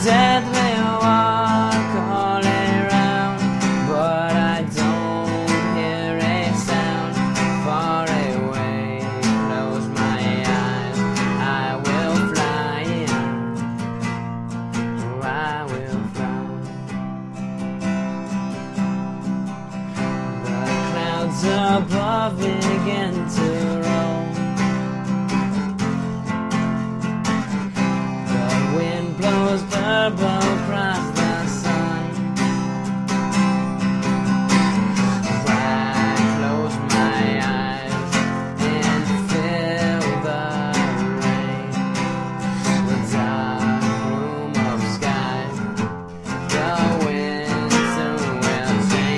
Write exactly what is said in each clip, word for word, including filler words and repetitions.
death may walk all around, but I don't hear a sound. Far away, close my eyes, I will fly. Oh, I will fly. The clouds above begin to roll. Blows purple across the sun. I close my eyes and feel the rain. The dark room of sky, the wind soon will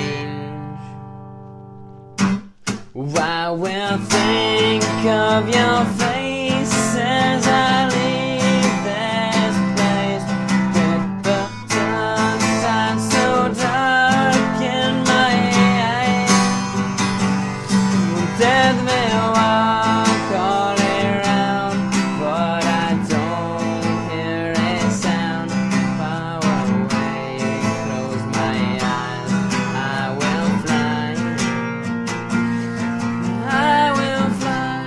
change. I will think of your face as I leave this place. With the sun shine so dark in my eyes. Death may walk all around, but I don't hear a sound. Far away, close my eyes, I will fly. I will fly.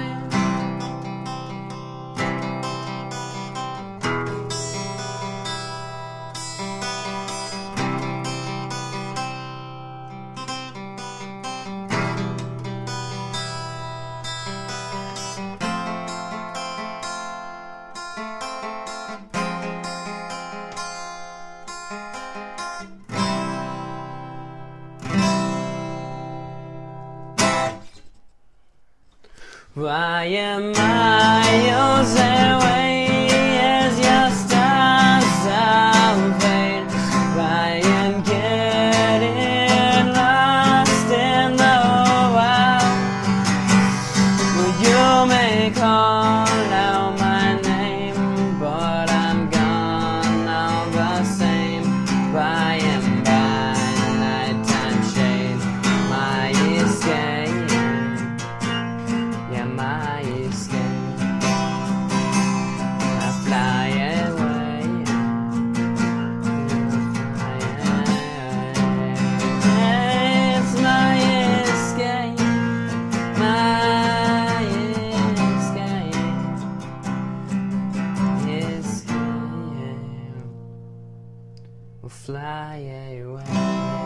Why am I yours away as your stars all fade? I am getting lost in the wild. Well, you may call out my name, but I'm gone all the same. By and by, nighttime shade, my escape. My escape. I fly away. It's my escape. My escape. Escape. Will fly away.